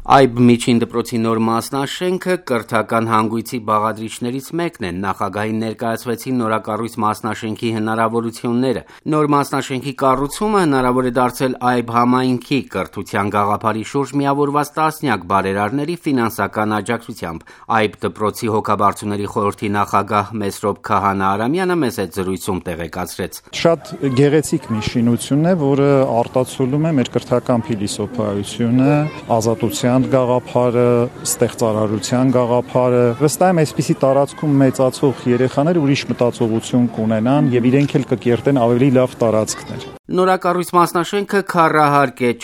Այբ միջին դպրոցի նոր մասնաշենքը կրթական հանգույցի բաղադրիչներից մեկն է։ Նախագահին ներկայացվեցին նորակառույց մասնաշենքի հնարավորությունները։ Նոր մասնաշենքի կառուցումը հնարավոր է դարձել Այբ համայնքի կրթության գաղափարի շուրջ միավորված տասնյակ բարերարների ֆինանսական աջակցությամբ։ Այբ դպրոցի հոգաբարձուների խորհրդի նախագահ Մեսրոպ Քահանա-Արամյանը մեծ զրույցում տեղեկացրեց. Շատ գեղեցիկ մի շինություն է, որը արտացոլում է մեր կրթական փիլիսոփայությունը, ազատության գաղափարը, ստեղծարարության գաղափարը։ Վստահ եմ, այսպիսի տարածքում մեծացող երեխաներ ուրիշ մտածողություն կունենան եւ իրենք էլ կկերտեն ավելի լավ տարածքներ։ Նորակառույց մասնաշենքը քառահարկ է,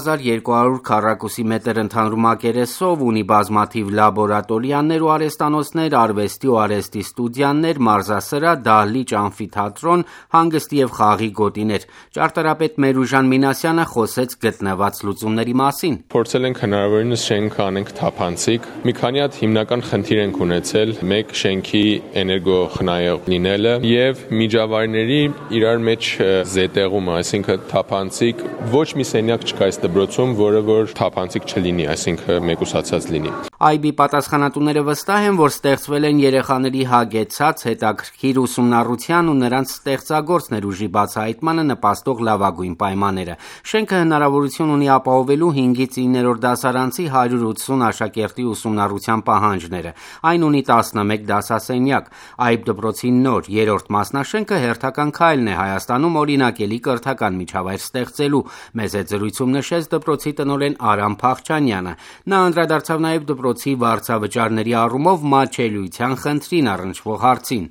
4200 քառակուսի մետր ընդհանուր մակերեսով, ունի բազմաթիվ լաբորատորիաներ ու արհեստանոցներ, արվեստի ու արհեստի ստուդիաներ, մարզասրահ, դահլիճ, ամֆիթատրոն, հանգստի եւ խաղի գոտիներ։ Ճարտարապետ Մերուժան Մինասյանը խոսեց գտնված լուծումների մասին։ Փորձել ենք հնարավորինս շենքը անենք թափանցիկ։ Մի քանի հատ հիմնական խնդիր ենք ունեցել, մեկ շենքի էներգոխնայող լինելը եւ միջավայրների իրար մեջ զետեղումը, այսինքն թափանցիկ ոչ մի սենյակ չկա այս դպրոցում, որը որ թափանցիկ չլինի, այսինքն մեկուսացած լինի։ Այբի պատասխանատուները վստահ են, որ ստեղծվել են երեխաների հագեցած, հետաքրքիր ուսումնառության ու նրանց ստեղծագործ ներուժի բացահայտմանը նպաստող լավագույն պայմանները։ Շենքը հնարավորություն ունի ապահովելու 5-ից 9-րդ դասարանցի 180 աշակերտի ուսումնառության պահանջները։ Այն ունի 11 դասասենյակ։ Այբ դպրոցի նոր 3-րդ մասնաշենքը հերթական քայլն է Հայաստանում օրինակելի կրթական միջավայր ստեղծելու, մեծ զրույցում նշեց դպրոցի տնօրեն Արամ Փախչանյանը։ Նա անդրադարձավ նաև դպրոցի վարձավճարների առումով մատչելիության խնդրին առնչվող հարցին։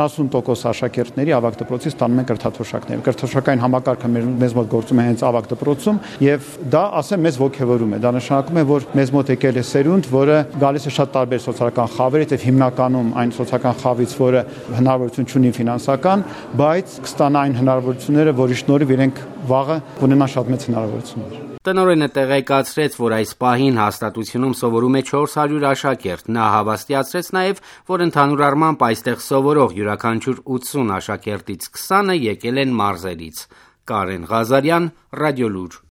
80% աշակերտների ավագ դպրոցից ստանում են կրթաթոշակներ։ Կրթաթոշակային համակարգը մեզ մոտ գործում է հենց ավագ դպրոցում եւ դա ասեմ մեզ ոգևորում է։ Դա նշանակում է, որ մեզ մոտ եկել է սերունդ, որը գալիս է շատ տարբեր սոցիալական խավերից եւ հիմնականում այն սոցիալական խավից, որը հնարավորություն ունի ֆինանսական, բայց կստանա այն հնարավորությունները, որի շնորհիվ իրենք վաղը կունենան շատ մեծ հնարավորություններ։ Տնօրենը տեղեկացրեց, որ այս պահին հաստատությունում սովորում է 400 աշակերտ։ Նա հավաստիացրեց նաև, որ ընդհանուր առմամբ այստեղ սովորող յուրաքանչյուր 80 աշակերտից 20-ը եկել են մարզերից։ Կարեն Ղազարյան, Ռադիոլուր։